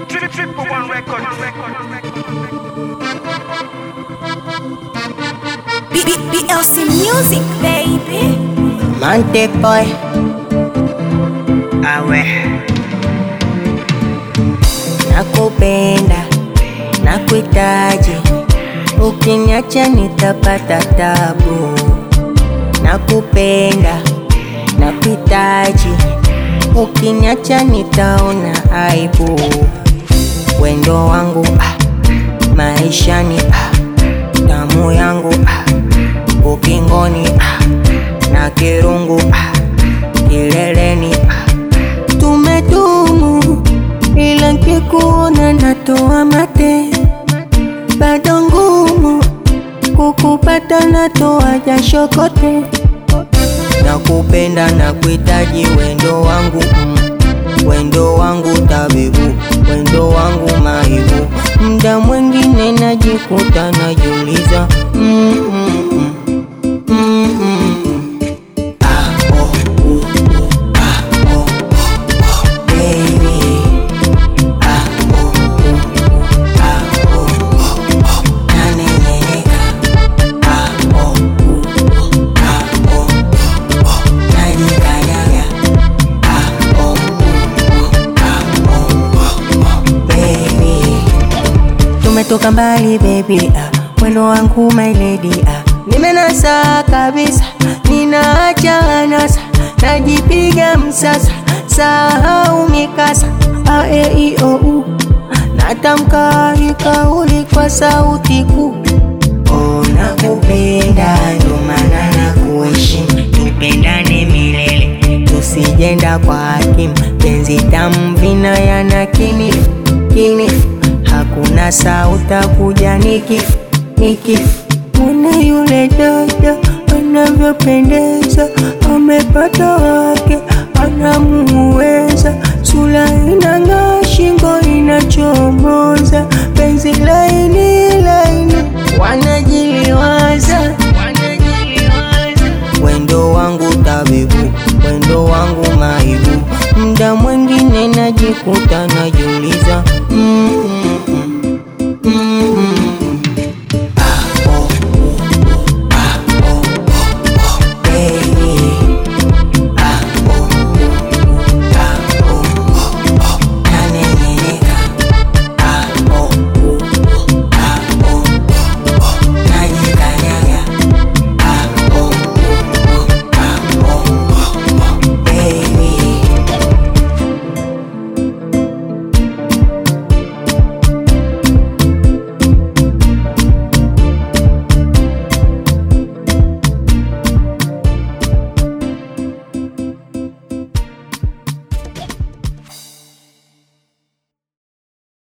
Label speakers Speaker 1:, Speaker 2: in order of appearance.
Speaker 1: Triple One record.
Speaker 2: BLC music, baby.
Speaker 3: Mante boy.
Speaker 1: Awe.
Speaker 3: Nakupenda, nakuhitaji, ukiniacha nitapata tabu. Nakupenda, nakuhitaji, ukiniacha nitaona aibu. Wendo wangu maishani, damu yangu ukingoni, na kirungu kileleni. Tumedumu ila nkikuona natoa mate, bado ngumu kukupata natoa jasho kote. Nakupenda, nakuhitaji, wendo wangu wendo wangu tabibu, wendo wangu maibu. Mda mwingine najikuta najiuliza Tumetoka mbali baby, wendo wangu my lady, nimenasa kabisa, ninaacha anasa, najipiga msasa, sahau mikasa, a-e-i-o-u, natamka kauli kwa sauti kuu. Oh, nakupenda ndo maana nakuheshimu, tupendane milele, tusijenda kwa hakimu, penzi tamu vina yana kinifu, kinifu. Hakuna sauta kuja nikifu. Mwone yule dada anavyopendeza, amepata wake anamuweza. Sura inang'aa, shingo inachomoza, penzi laini laini, wanajiliwaza. Wendo wangu tabibu, wendo wangu maibu. Mda mwingine najikuta najiuliza